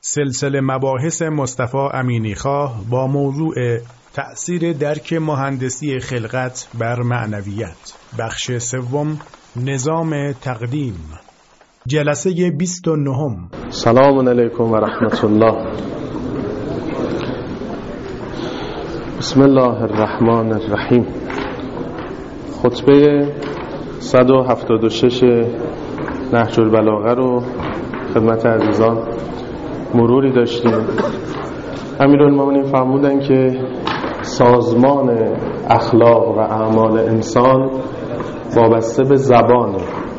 سلسله مباحث مصطفی امینیخواه با موضوع تأثیر درک مهندسی خلقت بر معنویت، بخش سوم، نظام تقدیم، جلسه 29. سلام علیکم و رحمت الله. بسم الله الرحمن الرحیم. خطبه 176 نهج البلاغه رو خدمت عزیزان مروری داشتیم. امیرالمومنین فرمودن که سازمان اخلاق و اعمال انسان وابسته به زبانه.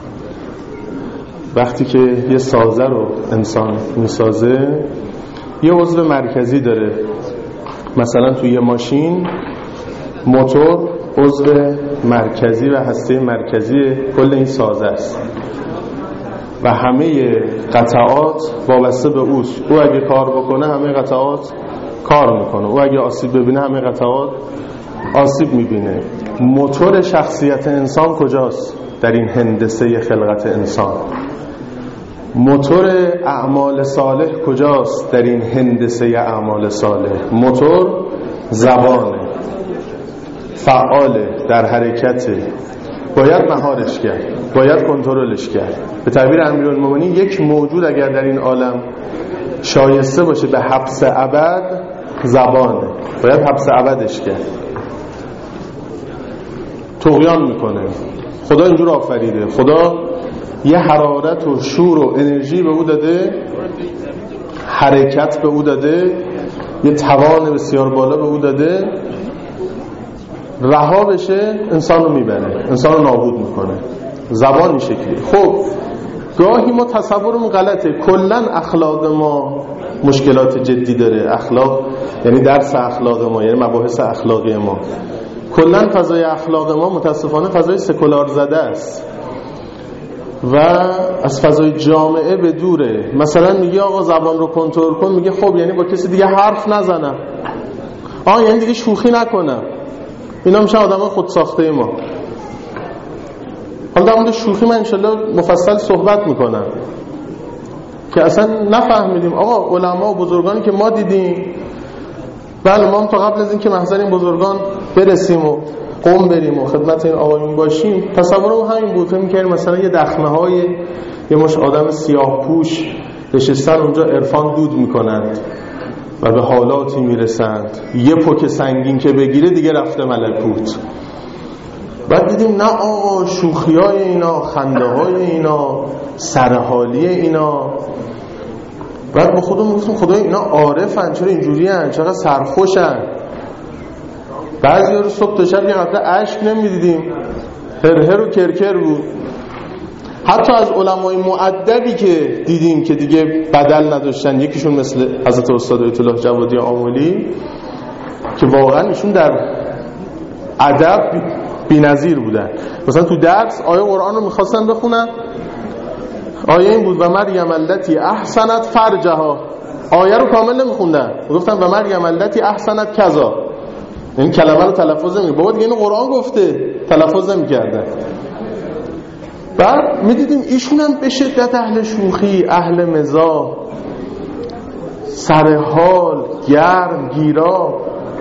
وقتی که یه سازه رو انسان میسازه یه عضو مرکزی داره. مثلا توی یه ماشین موتور عضو مرکزی و هسته مرکزی کل این سازه است و همه قطعات وابسته به اوست. او اگه کار بکنه همه قطعات کار میکنه، او اگه آسیب ببینه همه قطعات آسیب میبینه. موتور شخصیت انسان کجاست؟ در این هندسه خلقت انسان. موتور اعمال صالح کجاست؟ در این هندسه اعمال صالح. موتور زبانه، فعاله، در حرکته، باید مهارش کرد، باید کنترلش کرد. به تعبیر امیرالمومنین یک موجود اگر در این عالم شایسته باشه به حبس ابد، زبانه، باید حبس ابدش کرد. طغیان میکنه. خدا اینجور آفریده، خدا یه حرارت و شور و انرژی به او داده، حرکت به او داده، یه توان بسیار بالا به او داده. رها بشه انسان رو میبره، انسان رو نابود میکنه. زبان این شکلی. خب گاهی ما تصورمون غلطه. کلن اخلاق ما مشکلات جدی داره. اخلاق یعنی درس اخلاق ما، یعنی مباحث اخلاقی ما. کلن فضای اخلاق ما متاسفانه فضای سکولار زده است و از فضای جامعه به دوره. مثلا میگه آقا زبان رو کنترل کن، میگه خب یعنی با کسی دیگه حرف نزنم، یعنی دیگه شوخی نکنم. اینا میشه آدمای خودساخته ما. حالا در مورد شوخی من انشالله مفصل صحبت میکنم که اصلا نفهمیدیم. آقا علما و بزرگانی که ما دیدیم، بله ما هم تا قبل از این که محضر این بزرگان برسیم و قم بریم و خدمت این آقایون باشیم، تصورم همین بود. فکر می‌کردیم مثلا یه دخمه های یه مش آدم سیاه پوش نشستن اونجا عرفان دود میکنند و به حالاتی میرسند، یه پک سنگین که بگیره دیگه رفته ملکوت. بعد دیدیم نه آقا، شوخی‌های اینا، خنده‌های اینا، سرحالی اینا. بعد با خودمون گفتیم خدای اینا عارفن، چرا اینجوری هن، چرا سرخوشن. بعضی رو صبح تا شب یه قطره اشک نمیدیدیم، هرهر و کرکر بود. حتی از علمای مؤدبی که دیدیم که دیگه بدل نداشتن، یکیشون مثل حضرت استاد آیت الله جوادی آملی که واقعا ایشون در ادب بی‌نظیر بودن. مثلا تو درس آیه قرآن رو می‌خواستن بخونن، آیه این بود و مریم التی احسنت فرجها. آیه رو کامل نمی‌خوندن، گفتن و مریم التی احسنت کذا، این کلمه رو تلفظ نمی‌کردن. بابا دیگه اینو قرآن گفته، تلفظ نمی‌کردن. بعد می‌دیدیم ایشون هم به شدت اهل شوخی، اهل مزاح، سرحال، گرم گیرا.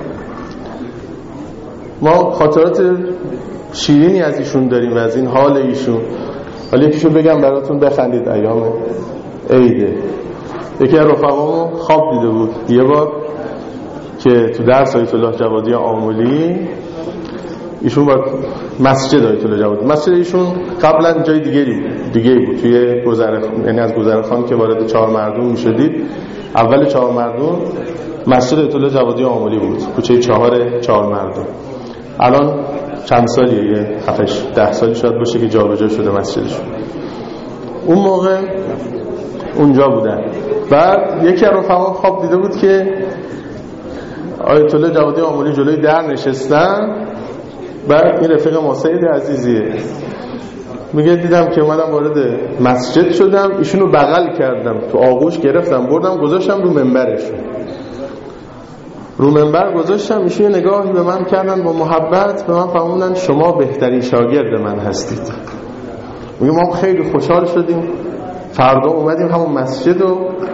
ما خاطرات شیرینی از ایشون داریم و از این حال ایشون. حالا یکیشون بگم براتون بخندید. ایام عیده یکی از رفقامو خواب دیده بود یه بار که تو درس آیت الله جوادی آملی، ایشون با مسجد آیت الله جوادی، مسجد ایشون قبلا جای دیگه بود توی گذرخان، یعنی از گذرخان که وارد چهار مردم میشدید، اول چهار مردم مسجد آیت الله جوادی آملی بود، کوچه چهار مردم. الان چند سالیه، یه 7-10 سالی شاید باشه که جابجا شده مسجدشون. اون موقع اونجا بودن. بعد یکی از رفقا خواب دیده بود که آیت الله جوادی آملی جلوی در نشستن. بعد این رفیق ما سید عزیزیه، میگه دیدم که اومدم وارد مسجد شدم، ایشونو بغل کردم، تو آغوش گرفتم، بردم گذاشتم رو منبرشون. رو منبر گذاشتم، ایشون یه نگاهی به من کردن با محبت، به من فرمودن شما بهترین شاگرد من هستید. میگه ما خیلی خوشحال شدیم. فردا اومدیم همون مسجد و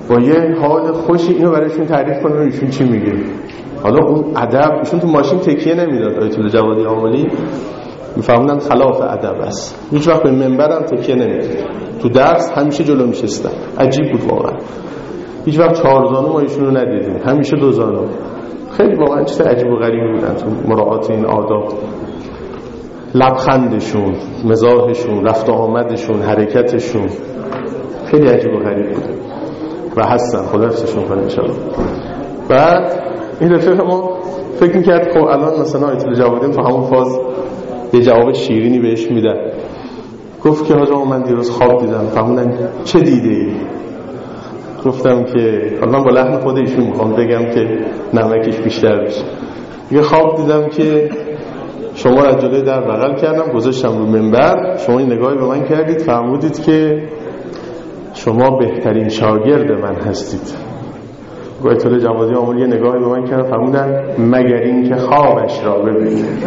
با یه حال خوشی اینو برایشون تعریف کنه ایشون چی میگه. حالا اون ادب ایشون تو ماشین تکیه نمیداد. آیت الله جوادی آملی میفهموندن خلاف ادب است، هیچ وقت به منبرم تکیه نمیداد، تو درس همیشه جلو میشستن. عجیب بود واقعا، هیچ وقت 4 زانو ما ایشون رو ندیدیم، همیشه 2 زانو. خیلی واقعا چیز عجیب و غریبی بودن تو مراعات این آداب. لبخندشون، مزاحشون، رفت و آمدشون، حرکتشون خیلی عجیب و غریب بود و هستن. خدا حفظشون کنه ان شاء الله. بعد این رفیق ما فکر می‌کرد خب الان مثلا آیت الله جوادی تو همون فاز یه جواب شیرینی بهش میدن. گفت که حاجا من دیروز خواب دیدم. فهمیدن چه دیدی؟ گفتم که حالا من با لحن خود ایشون میخوام بگم که نمکش بیشتر بشه. یه خواب دیدم که شما را جلوی در بغل کردم، گذاشتم رو منبر، شما این نگاهی به من کردید، فرمودید که شما بهترین شاگرد من هستید. آیت الله جوادی آملی یه نگاهی به من کردن، فرمودن مگر این که خوابش را ببینید.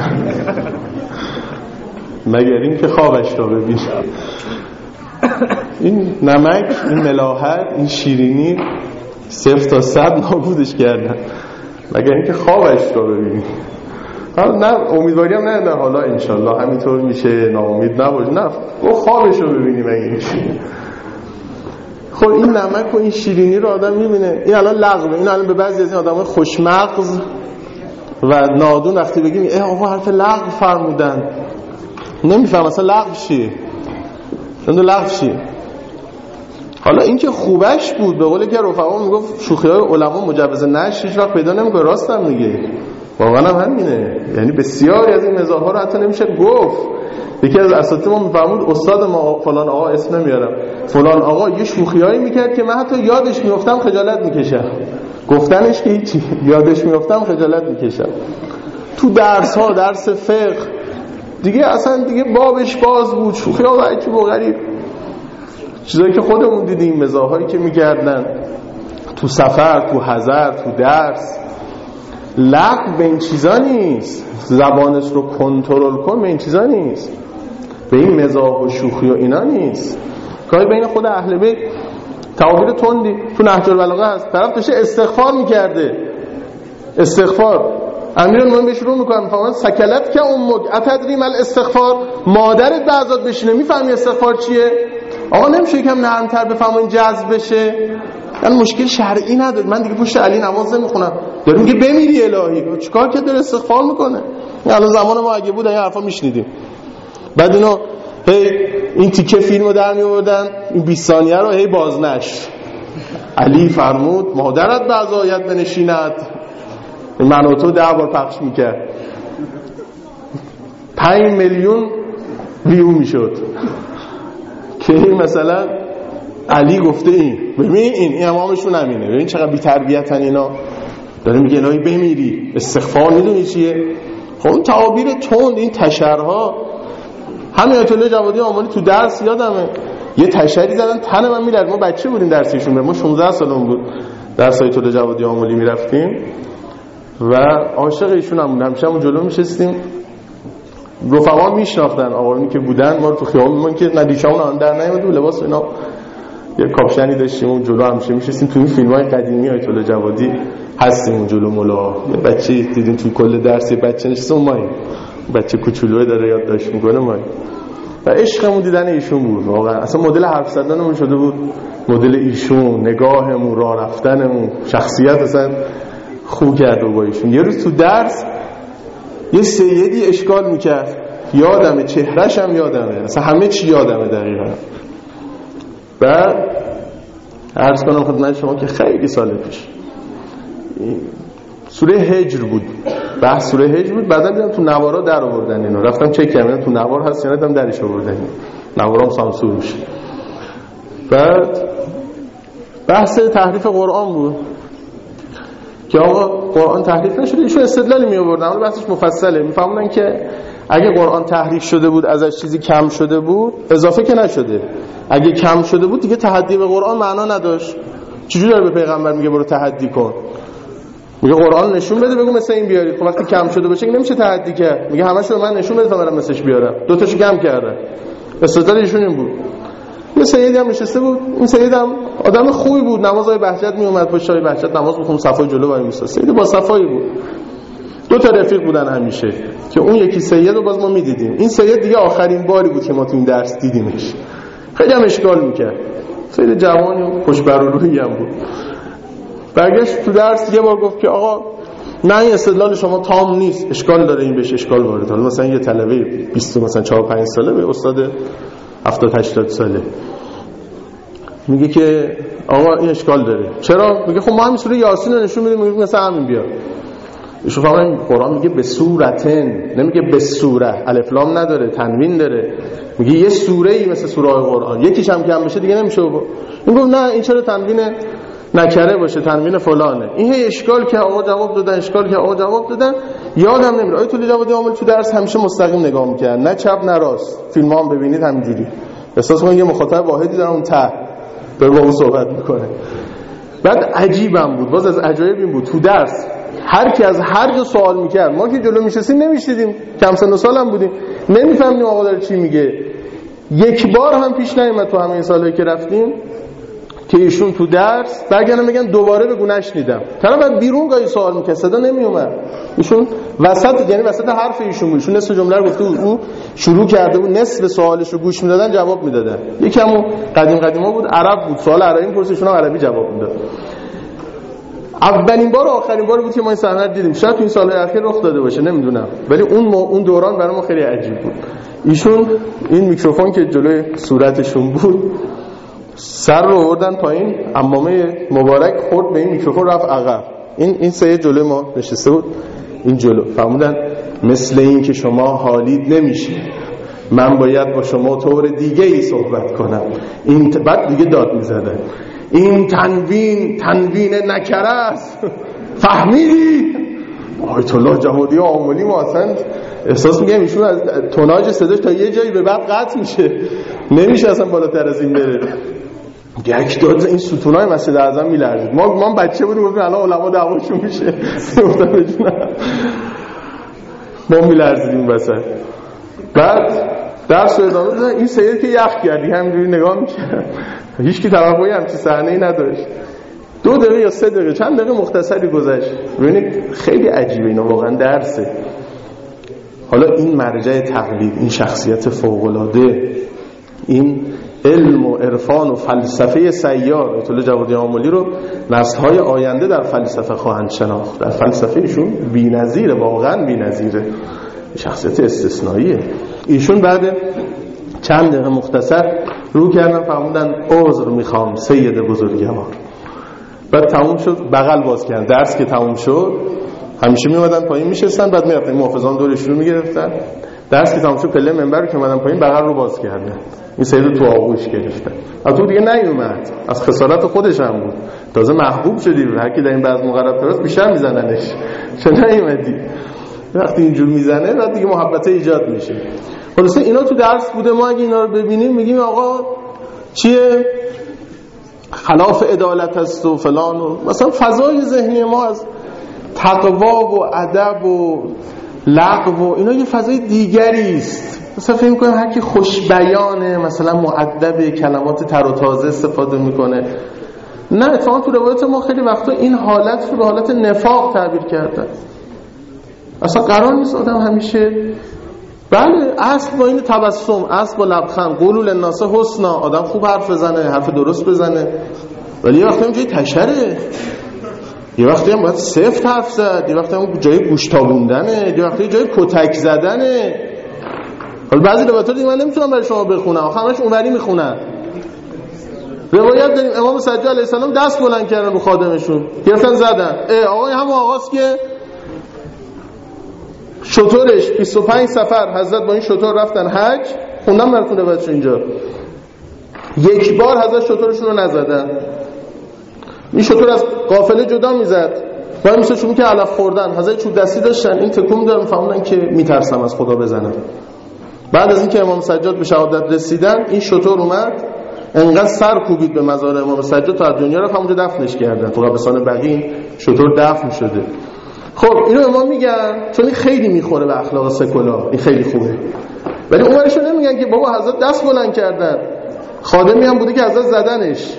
مگر این که خوابش را ببینید. این نمک، این ملاحت، این شیرینی 0 تا 100 نابودش کردن. مگر این که خوابش را ببینید. نه امیدواری هم نه حالا انشالله همینطور میشه، ناامید نباش، نه او خوابش رو ببینیم. اگه خب این نمک و این شیرینی رو آدم میبینه. این الان لغوه. این الان به بعضی از این آدمای خوشمغز و نادون وقتی بگیم آقا حرف لغو فرمودن، نمیفهم اصلا لغو چیه، لغو چیه. حالا این که خوبش بود، به قول که رفقا میگفت شوخی‌های علما مجوز نشر هیچ وقت پیدا نمیکنه. راستم میگه، واقعا هم همینه. یعنی بسیاری از این مزاح‌ها رو حتی نمیشه گفت. یکی از اساتید ما میفهمود استاد ما فلان آقا، اسم نمیارم، فلان آقا یه شوخیایی میکرد که من حتی یادش میافتم خجالت میکشم. گفتنش که هیچی، یادش میافتم خجالت میکشم. تو درس ها، درس فقه دیگه اصلا دیگه بابش باز بود، شوخی‌ها عجیب و غریب، چیزایی که خودمون دیدیم، مزاحایی که میکردن تو سفر، تو حضر، تو درس. لغو به این چیزا نیست، زبانت رو کنترل کن به این چیزا نیست، به این مزاح و شوخی و اینا نیست. گاهی بین خود اهل بیت تعابیر تندی تو نهج البلاغه هست، طرف داشته استغفار میکرده، استغفار امیرالمومنین بهش رو میکنه، میفهمن سکلت که امک اتدری مل استغفار، مادرت به عزت بشینه میفهمی استغفار چیه؟ آقا نمیشه یکم نرمتر بفهمون جذب بشه؟ یعنی مشکل شرعی نداره. من دیگه پشت علی نماز نمیخونم، داره میگه بمیری الهی، چیکار که داره استغفار میکنه؟ الان زمان ما اگه بود این حرفا میشنیدیم. بعد اینو این تیکه فیلمو در میآوردن، این 20 ثانیه رو بازنشر. علی فرمود مادرت به عزایت بنشیند، من و تو 10 بار پخش میکرد، 5 میلیون ویو میشد که این مثلا علی گفته این. ببین این امامشون همینه، ببین چقدر بی تربیتن اینا. داره میگه الهی بمیری، استغفار میدونی چیه؟ خب اون تعابیر تند، این تشرها. همین آیت الله جوادی آملی تو درس یادمه یه تشری زدن تن من میلرد. ما بچه بودیم درسشون، ما 16 سالمون بود درس آیت الله جوادی آملی میرفتیم و عاشق ایشون هم بودم. همیشه همون جلو میشستیم، رفقا میشناختن آقایونی که بودن ما رو تو خیابون، که ندیشامون آن در نیامد و لباس اینا یه کاپشنی داشتیم اون جلو همیشه میشستیم. تو این فیلم‌های قدیمی آیت الله جوادی هستیم اون جلو مولا. یه بچه دیدیم تو کل درس یه بچه نشسته، اون مایی بچه کوچولوی داره یادداشت میکنه مایی. و عشقمون دیدن ایشون بود واقعا. اصلا مدل حرف زدنمون شده بود مدل ایشون، نگاهمون، راه رفتنمون، شخصیت اصلا خوب کرد با ایشون. یه روز تو درس یه سیدی اشکال میکرد، یادمه چهرهش هم یادمه، اصلا همه چی یادمه دقیقا. بعد عرض کنم خدمت شما که خیلی سال پیش سوره هجر بود، بحث سوره هجر بود. بعدا دیدم تو نوارا در آوردن اینو، رفتم چک کردم تو نوار هست یا نه، درش آوردن، نوارام سانسور میشه. بعد بحث تحریف قرآن بود که آقا قرآن تحریف نشده، ایشون استدلالی می آوردن، اما بحثش مفصله. میفهمونن که اگه قرآن تحریف شده بود، ازش چیزی کم شده بود، اضافه که نشده، اگه کم شده بود دیگه تحدی به قرآن معنا نداشت. چجوری داره به پیغمبر میگه برو تحدی کن؟ میگه قرآن نشون بده بگو مثل این بیارید. خب وقتی کم شده باشه نمیشه تحدی کرد، میگه همش رو من نشون بده تا برم مثلش بیارم. دو تاشو کم کرده. استدلال ایشون این بود. یه سیدی هم نشسته بود. این سید هم آدم خوبی بود، نمازهای بهجت می اومد پشت های بهجت نماز می‌خوند، صفای جلو وای می‌ایستاد. سید با صفایی بود. دو تا رفیق بودن همیشه که اون یکی سید رو باز ما می‌دیدیم. این سید دیگه آخرین باری بود که ما تو این درس دیدیمش. خیلی هم اشکال می‌کرد. سید جوانی و خوش بر و رویی هم بود. برگشت تو درس یه بار گفت که آقا نه این استدلال شما تام نیست، اشکال داره این بهش اشکال وارد. حالا مثلا یه طلبه 20 مثلا 4-5 ساله به استاد 70-80 ساله میگه که آقا این اشکال داره. چرا؟ میگه خب ما همین سوره یاسین رو نشون میدیم، میگه مثلا همین بیار. ایشون فهمیدن قرآن میگه به صورتن، نمیگه به سوره، الف لام نداره، تنوین داره. میگه یه سوره‌ای مثل سوره قرآن، یکیش هم کم بشه دیگه نمیشه. این گفت نه این چرا تنوین نکره باشه، تنوین فلانه. این هی اشکال که آقا جواب دادن، اشکال که آقا جواب دادن. یادم نمیره آیت الله جوادی عامل تو درس همیشه مستقیم نگاه می‌کرد، نه چپ نه راست. فیلم‌ها هم ببینید همینجوری احساس کنید یه مخاطب واحدی داره اون ته داره با اون صحبت میکنه. بعد عجیبم بود، باز از عجایب این بود تو درس هر کی از هر جا سوال میکرد، ما که جلو میشستیم نمیشنیدیم، کم سن و سالم بودیم، نمیفهمیدیم آقا داره چی میگه. یک بار هم پیش نیومد تو همه سالایی که رفتیم که ایشون تو درس برگردن میگن دوباره بگو نشنیدم. طرف بعد بیرون گاهی سوال میکرد صدا نمیومد، ایشون وسط یعنی وسط حرف ایشون بود، ایشون نصف جمله رو گفته بود، او شروع کرده بود نصف سوالش رو گوش میدادن جواب میدادن. یکم قدیما بود، عرب بود، سوال عربی میپرسید ایشون هم عربی جواب میداد. اولین بار و آخرین بار بود که ما این صحنه دیدیم. شاید تو این سال‌های اخیر رخ داده باشه نمیدونم، ولی اون دوران برای ما خیلی عجیب بود. ایشون این میکروفون که جلوی صورتشون بود سر رو آوردن پایین، عمامه مبارک خورد به این میکروفون رفت عقب. این سید جلوی ما نشسته بود این جلو. فرمودن مثل این که شما حالید نمیشه، من باید با شما طور دیگه ای صحبت کنم. این بعد دیگه داد میزدن این تنوین نکره است، فهمیدی؟ آیت الله جوادی عاملی ما اصلا احساس میگم ایشون از توناژ صداش تا یه جایی به بعد قطع میشه، نمیشه اصلا بالاتر از این بره. یک داد این ستونای مسجد اعظم میلرزید. ما بچه بودیم گفتیم الان علما دعواشون میشه، گفتم بجونم ما میلرزیدیم وسط. بعد درس رو ادامه دادن. این سید که یخ کردی همینجوری نگاه میکرد، هیچ کی توقعی همچین صحنه‌ای نداشت. 2 دقیقه یا 3 دقیقه چند دقیقه مختصری گذشت. ببینید خیلی عجیبه اینا، واقعا درسه. حالا این مرجع تقلید، این شخصیت فوق‌العاده، این علم و عرفان و فلسفه سیار آیت الله جوادی عاملی رو نسل‌های آینده در فلسفه خواهند شناخت. در فلسفه ایشون بی‌نظیره، واقعا بی‌نظیره، شخصیت استثنائیه. ایشون بعد چند دقیقه مختصر رو کردن فرمودن عذر میخوام سید بزرگوار. بعد تموم شد، بغل باز کردن. درس که تموم شد همیشه میومدن پایین میشستن، بعد میرفتن محافظان دورشون رو میگرفتن. درس که تموم شد پله منبر رو که اومدن پایین بغل رو باز کردن، این سید رو تو آغوش گرفتن. از تو دیگه نیومد، از خسارت خودش هم بود، تازه محبوب شدی، هر کی در این بعض مقرب تراست بیشتر میزننش. چه نیومدی؟ وقتی اینجور میزنه بعد دیگه محبت ایجاد میشه. خلاصه اینا تو درس بوده. ما اگه اینا رو ببینیم میگیم آقا چیه خلاف عدالت است و فلان و مثلا فضای ذهنی ما از تقوا و ادب و لغو و اینا یه فضای دیگری است. مثلا فکر می‌کنم هر کی خوش بیانه، مثلا مؤدب، کلمات تر و تازه استفاده میکنه. نه، اتفاقا تو روایت ما خیلی وقتا این حالت رو به حالت نفاق تعبیر کردن. اصلا قرار نیست آدم همیشه بله اصل با این تبسم، اصل با لبخند، قولوا للناس حسنا، آدم خوب حرف بزنه، حرف درست بزنه. ولی یه وقتی هم جای تشره، یه وقتی هم باید سفت حرف زد، یه وقتی هم جای گوش تابوندنه، یه وقتی جای کتک زدنه. حالا بعضی روایت‌ها دیگه من نمیتونم برای شما بخونم، آخه همش اونوری میخونن. روایت داریم امام سجاد علیه السلام دست بلند کردن رو خادمشون، گرفتن زدن. آقای هم آغاز که شطورش 25 سفر حضرت با این شطور رفتن حج، خوندم براتون روایتش اینجا. یک بار حضرت شطورشون رو نزدن. این شطور از قافله جدا میزد، وای میشه چون که علف خوردن. حضرت چوب دستی داشتن، این تکون دادن، فهمیدن که میترسم از خدا بزنم. بعد از اینکه امام سجاد به شهادت رسیدن، این شطور اومد انقدر سر کوبید به مزار امام سجاد تا از دنیا رفت، همونجا دفنش کردن. تو قبرستان بقیع شطور دفن شده. خب اینو ما میگن چون این خیلی میخوره به اخلاق سکولار، این خیلی خوبه. ولی اونورشون نمیگن که بابا حضرت دست بلند کردن، خادمی هم بوده که ازش زدنش.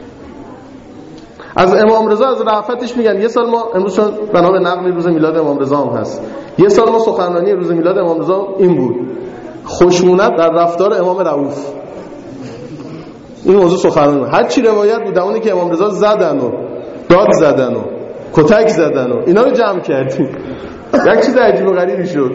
از امام رضا از رأفتش میگن یه سال ما امروز چون بنا به نقل روز میلاد امام رضا هم هست، یه سال ما سخنرانی روز میلاد امام رضا این بود: خوشمونت در رفتار امام رؤوف. این موضوع سخنرانی هر چی روایت بود اونی که امام رضا زدن و داد زدن و کتک زدن و اینا رو جمع کردیم. یک چیز عجیب و غریبی شد.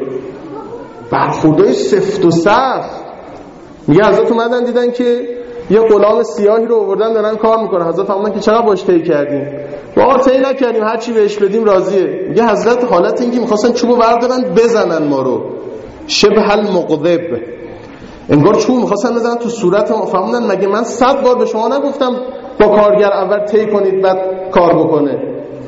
برخوردای سفت و سخت. میگه حضرت اومدن دیدن که یه غلام سیاهی رو آوردن دارن کار میکنه. حضرت فرمودن که چقدر باش طی کردیم؟ ما طی نکردیم، هر چی بهش بدیم راضیه. میگه حضرت حالت این که می‌خواستن چوبو بردارن بزنن ما رو، شبه المغضب، انگار چوب می‌خواستن بزنن تو صورت ما. فرمودن مگه من 100 بار به شما نگفتم با کارگر اول طی کنید بعد کار بکنه؟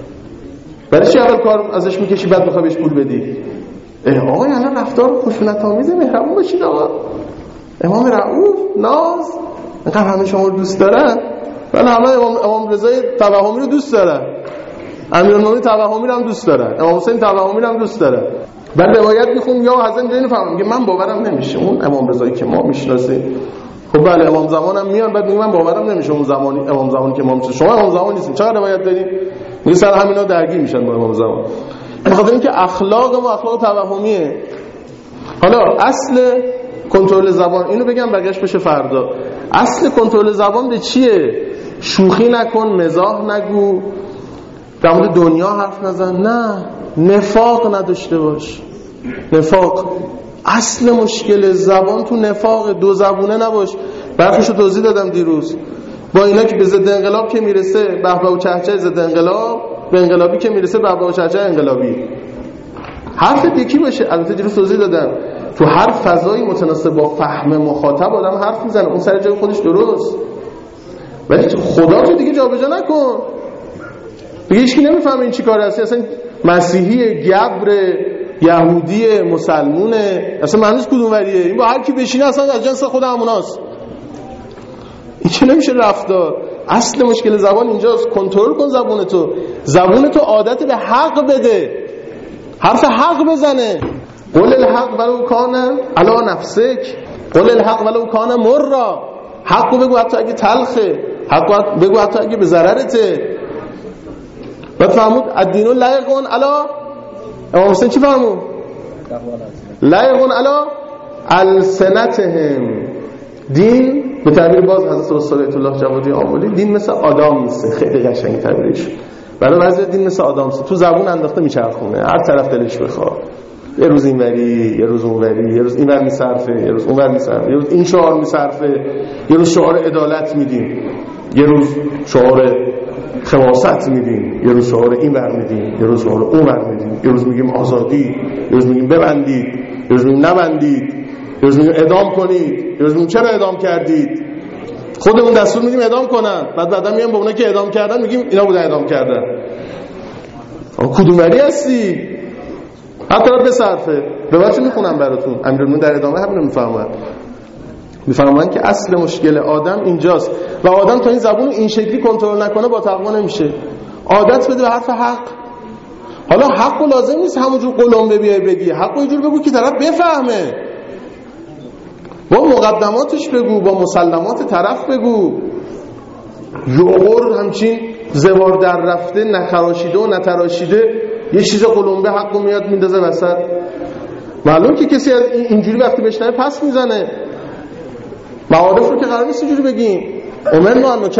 برای چی اول کار ازش میکشی بعد بخوای بهش پول بدی؟ آقا یعنی رفتار خشونت‌آمیز مهربون باشید آقا. امام رؤوف ناز اینقدر همه شما رو دوست دارن، ولی همه امام رضای توهمی رو دوست دارن، امیرالمومنین توهمی رو هم دوست دارن، امام حسین توهمی رو هم دوست دارن. بعد روایت میخونم یا حضرت اینو فهمم که من باورم نمیشه اون امام رضایی که ما میشناسیم. خب بله امام زمانم میان بعد میگم من باورم نمیشه اون زمانی امام زمانی که ما میشناسیم. شما امام زمان نیستین، چقدر روایت دارین؟ میگه سر همینا درگیر میشن با امام زمان. بخاطر اینکه اخلاق ما اخلاق توهمیه. حالا اصل کنترل زبان اینو بگم بقیه‌اش بشه فردا. اصل کنترل زبان به چیه؟ شوخی نکن، مزاح نگو، در مورد دنیا حرف نزن، نه، نفاق نداشته باش. نفاق اصل مشکل زبان تو نفاق، دو زبونه نباش. برخیشو توضیح دادم دیروز. با اینا که به ضد انقلاب که میرسه بهبه و چهچه ضد انقلاب، به انقلابی که میرسه بهبه و چهچه انقلابی. حرف یکی باشه. البته دیروز توضیح دادم تو هر فضایی متناسب با فهم مخاطب آدم حرف میزنه، اون سر جای خودش درست، ولی خدا تو دیگه جابجا نکن. دیگه هیچکی نمیفهمه این چی کار هستی، اصلا مسیحی، گبر، یهودی، مسلمونه، اصلا معنیش کدوم وریه. این با هر کی بشینه اصلا از جنس خود هموناست. این چه نمیشه رفتار. اصل مشکل زبان اینجاست. کنترل کن زبونتو عادت به حق بده، حرف حق بزنه. قل الحق ولو کان علی نفسک، قل الحق ولو کان مرا. حقو بگو حتی اگه تلخه، حقو بگو حتی اگه به ضررته. بعد فرمود الدین لایقون علی، امام حسین چی فرمود؟ لایقون علی السنتهم. دین به تعبیر باز حضرت رسول الله جوادی آمولی، دین مثل آدم نیست. خیلی قشنگ تعبیرش. برای بعضی دین مثل آدم نیست، تو زبون انداخته میچرخونه، هر طرف دلش بخواد. یه روز اینوری، یه روز اونوری، یه روز اینور میصرفه، یه روز اونور میصرفه، یه روز این شعار میصرفه، یه روز شعار عدالت میدیم، یه روز شعار خواست میدیم، یه روز شعار اینور میدیم، یه روز شعار اونور میدیم، یه روز میگیم آزادی، یه روز میگیم ببندید، یه روز میگیم نبندید، یه روز میگیم اعدام کنید، یه روز میگیم چرا اعدام کردید. خودمون دستور میدیم اعدام کنن، بعدا میگیم به اونایی که اعدام کردن میگیم اینا بودن اعدام کردن. کدومری هستی؟ هر طرف بصرفه. روایتو میخونم براتون. امیرالمومنین در ادامه همین رو میفرمایند که اصل مشکل آدم اینجاست و آدم تا این زبون این شکلی کنترل نکنه با تقوا نمیشه. عادت بده به حرف حق. حالا حقو لازم نیست همونجور قلمبه بیای بگی، حقو اینجور بگو که طرف بفهمه، با مقدماتش بگو، با مسلمات طرف بگو. یوغور همچین زوار در رفته، نخراشیده و نتراشیده، یه چیز قلمبه حقو میاد میندازه وسط. معلوم که کسی از اینجوری وقتی بشنوه پس میزنه. معارف رو که قرار نیست اینجوری بگیم. امرنا ان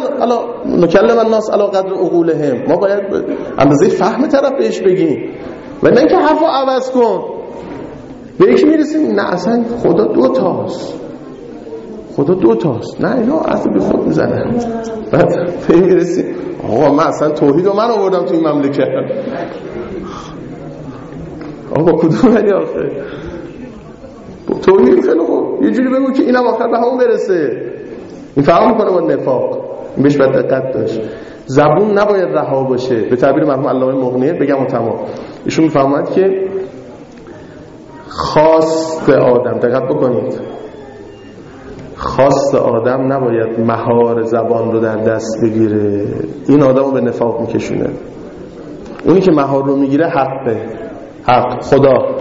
نکلم الناس علی قدر عقولهم. ما باید اندازه فهم طرف بهش بگیم و نه اینکه حرفو عوض کن. به یکی میرسیم نه اصلا خدا دو تاست، نه اینا اصلا به خود میزنن. بعد به این میرسیم آقا من اصلا توحید رو من آوردم تو این مملکت. آقا کدوم ولی آخه توحید خیلی خوب یه جوری بگو که اینم آخر به همون برسه. این فهم میکنه با نفاق. این بهش باید دقت داشت. زبون نباید رها باشه. به تعبیر مرحوم علامه مغنی بگم و تمام. ایشون میفهمد که خواست آدم، دقت بکنید، خواست آدم نباید مهار زبان رو در دست بگیره. این آدم رو به نفاق میکشونه. اونی که مهار رو میگیره حق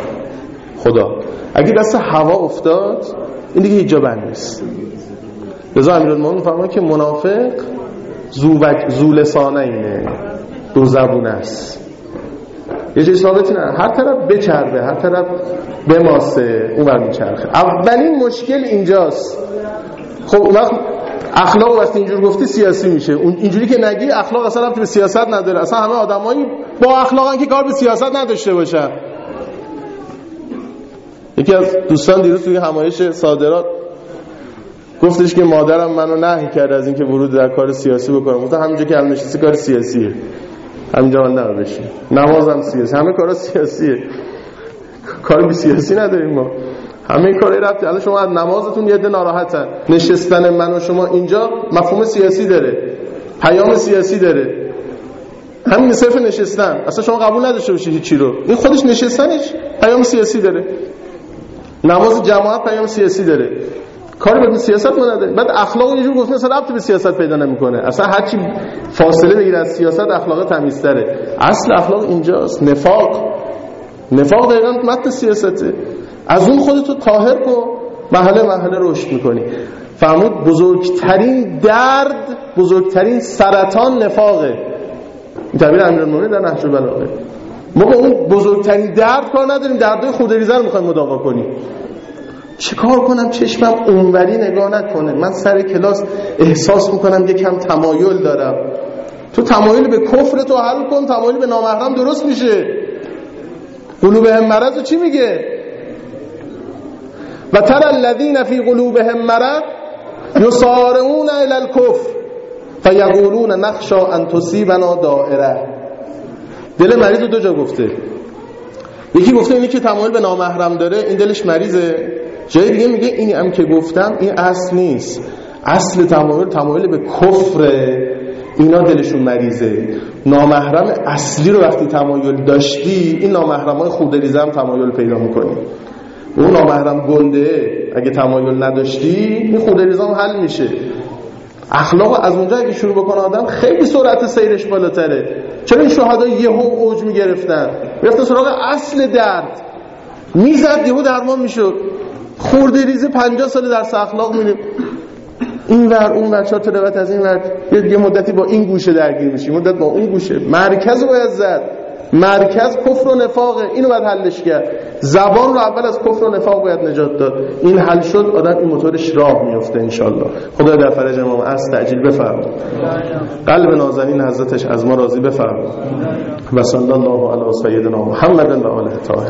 خدا. اگه دست هوا افتاد این دیگه هیچ جا بند نیست. لذا امیرالمومنین فرمود که منافق ذو لسانین، دو زبون است. یه چیز ثابتی نه، هر طرف بچربه، هر طرف بماسه، اون بر میچرخه. اولین مشکل اینجاست. خب اون وقت اخلاق وقتی اینجور گفتی سیاسی میشه. اون اینجوری که نگی اخلاق اصلا ربطی به سیاست نداره. اصلا همه آدمایی با اخلاقن که کار به سیاست نداشته باشن. یکی از دوستان دیروز توی همایش صادرات گفتش که مادرم منو نهی کرد از اینکه ورود در کار سیاسی بکنم. گفتم همینجا که الان نشستی کار سیاسیه، همینجا من نباید بشین. نمازم سیاسی، همه کارا سیاسیه، کار به سیاسی نداریم ما. همه کارهای رفتی. الان شما از نمازتون یه ده ناراحتن، نشستن من و شما اینجا مفهوم سیاسی داره، پیام سیاسی داره. همین صرف نشستن اصلا شما قبول نداشته باشید هیچ چی رو، این خودش نشستنش پیام سیاسی داره. نماز جماعت پیام سیاسی داره. کاری به سیاست ما نداره. بعد اخلاق اینجور گفتن اصلا ربطی به سیاست پیدا نمیکنه. اصلا هر چی فاصله بگیره از سیاست اخلاق تمیزتره. اصل اخلاق اینجاست. نفاق دقیقاً متن سیاسته. از اون خودتو طاهر کن، مرحله مرحله رشد میکنی. فرمود بزرگترین درد، بزرگترین سرطان نفاقه. این تعبیر امیرالمومنین در نهج البلاغه. ما با اون بزرگترین درد کار نداریم، دردای خودریزه رو میخوایم مداوا کنیم. چه کار کنم چشمم اونوری نگاه نکنه، من سر کلاس احساس میکنم یکم تمایل دارم. تو تمایل به کفر تو حل کن، تمایل به نامحرم درست میشه. قلوبهم مرض چی میگه؟ و ترى الذين في قلوبهم مرض يسارعون الى الكفر فيقولون نخشى ان تصيبنا دائره. دل مریض رو دو جا گفته. یکی گفته اینی که تمایل به نامحرم داره این دلش مریضه، جای دیگه میگه اینی هم که گفتم این اصل نیست، اصل تمایل به کفر، اینا دلشون مریضه. نامحرم اصلی رو وقتی تمایل داشتی، این نامحرمای خودریزه هم تمایل پیدا میکنی. اون نامحرم گنده اگه تمایل نداشتی، این خودریزه هم حل میشه. اخلاق از اونجا اگه شروع بکنه آدم خیلی سرعت سیرش بالاتره. چرا این شهدا یهو اوج میگرفتن؟ میرفتن سراغ اصل درد، میزد یهو درمان میشد. خورده ریزه 50 سال درس اخلاق میریم این ور اون ور، 4 تا روایت از این ور، یه مدتی با این گوشه درگیر میشیم، مدت با اون گوشه. مرکز رو باید زد. مرکز کفر و نفاقه، اینو باید حلش کرد. زبان رو اول از کفر و نفاق باید نجات داد. این حل شد آدم این موتورش راه میفته انشالله. خدا در فرج امام عصر تعجیل بفرماد. قلب نازنین حضرتش از ما راضی بفرماد. و صلی الله علی سیدنا محمد و آله الطاهرین.